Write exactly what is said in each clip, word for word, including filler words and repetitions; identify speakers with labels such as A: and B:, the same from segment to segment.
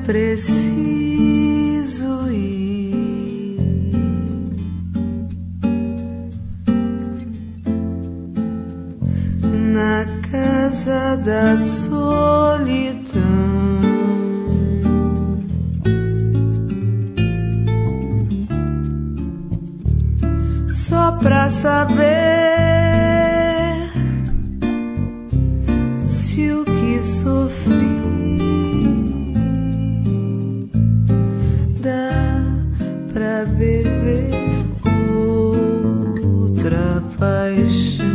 A: preciso ir na casa da solidão, só pra saber se o que sofri dá pra beber outra paixão.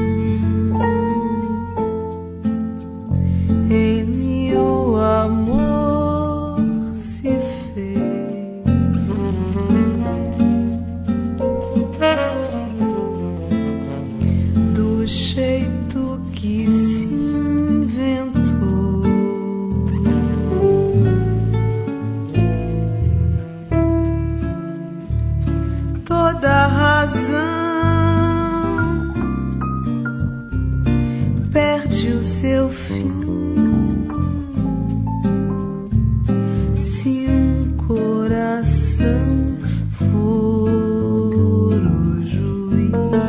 A: Em mim o amor se fez do jeito que se inventou. Toda razão perde o seu fim se um coração for o juiz.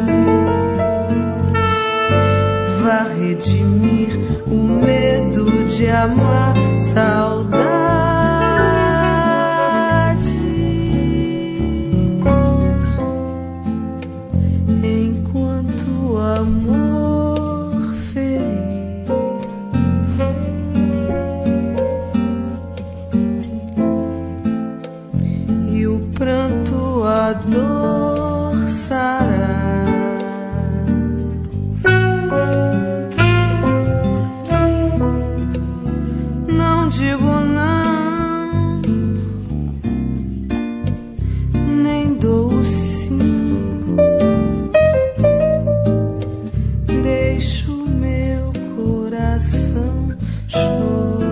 A: Vá redimir o medo de amar, saudade, enquanto o amor ferir e o pranto a dor sarar. Não digo não, nem dou sim, deixo meu coração chorar.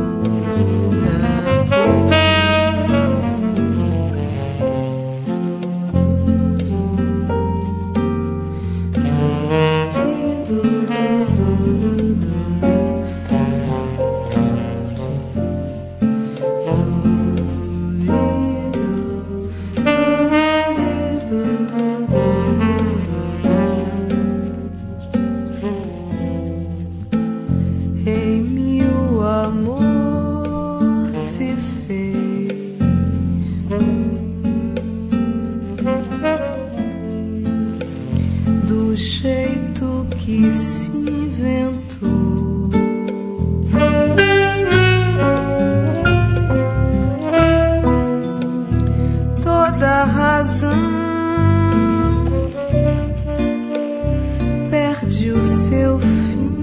A: Em mim o amor se fez do jeito que se inventou. Toda razão perde o seu fim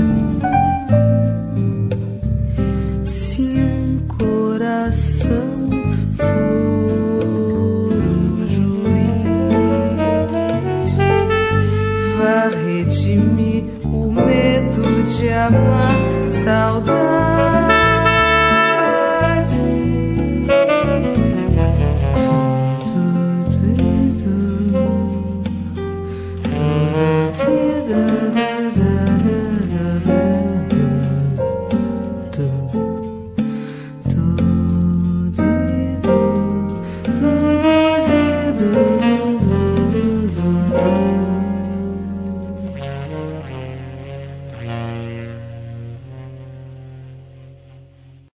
A: se um coração for o juiz. Vá redimir o medo de amar,